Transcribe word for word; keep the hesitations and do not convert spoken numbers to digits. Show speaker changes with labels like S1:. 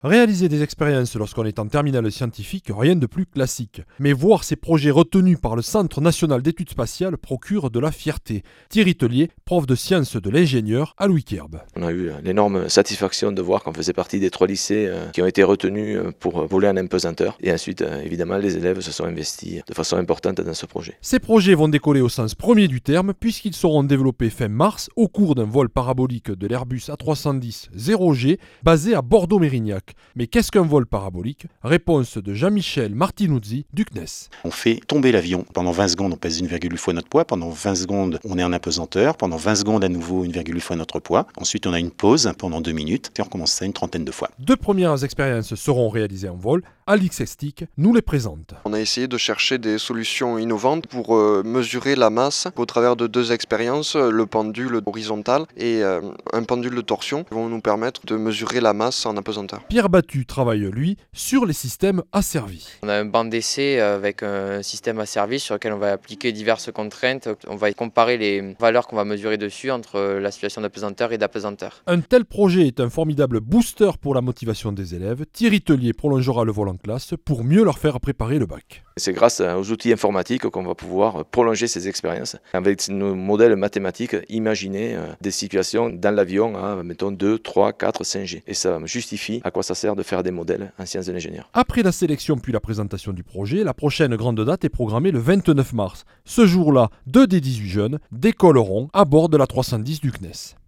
S1: Réaliser des expériences lorsqu'on est en terminale scientifique, rien de plus classique. Mais voir ces projets retenus par le Centre national d'études spatiales procure de la fierté. Thierry Tellier, prof de sciences de l'ingénieur à Louis Quierbes.
S2: On a eu l'énorme satisfaction de voir qu'on faisait partie des trois lycées qui ont été retenus pour voler en impesanteur. Et ensuite, évidemment, les élèves se sont investis de façon importante dans ce projet.
S1: Ces projets vont décoller au sens premier du terme puisqu'ils seront développés fin mars au cours d'un vol parabolique de l'Airbus A trois cent dix zéro G basé à Bordeaux-Mérignac. Mais qu'est-ce qu'un vol parabolique? Réponse de Jean-Michel Martinuzzi du C N E S.
S3: On fait tomber l'avion. Pendant vingt secondes, on pèse une virgule huit fois notre poids. Pendant vingt secondes, on est en apesanteur. Pendant vingt secondes, à nouveau, une virgule huit fois notre poids. Ensuite, on a une pause pendant deux minutes et on recommence ça une trentaine de fois.
S1: Deux premières expériences seront réalisées en vol. Alix Estic nous les présente.
S4: On a essayé de chercher des solutions innovantes pour euh, mesurer la masse au travers de deux expériences, le pendule horizontal et euh, un pendule de torsion qui vont nous permettre de mesurer la masse en apesanteur.
S1: Pierre Battu travaille, lui, sur les systèmes asservis.
S5: On a un banc d'essai avec un système asservi sur lequel on va appliquer diverses contraintes. On va comparer les valeurs qu'on va mesurer dessus entre la situation d'apesanteur et d'apesanteur.
S1: Un tel projet est un formidable booster pour la motivation des élèves. Thierry Tellier prolongera le vol en classe pour mieux leur faire préparer le bac.
S2: C'est grâce aux outils informatiques qu'on va pouvoir prolonger ces expériences. Avec nos modèles mathématiques, imaginer des situations dans l'avion à, mettons, deux, trois, quatre, cinq G. Et ça justifie à quoi ça sert de faire des modèles en sciences de l'ingénieur.
S1: Après la sélection puis la présentation du projet, la prochaine grande date est programmée le vingt-neuf mars. Ce jour-là, deux des dix-huit jeunes décolleront à bord de la trois cent dix du C N E S.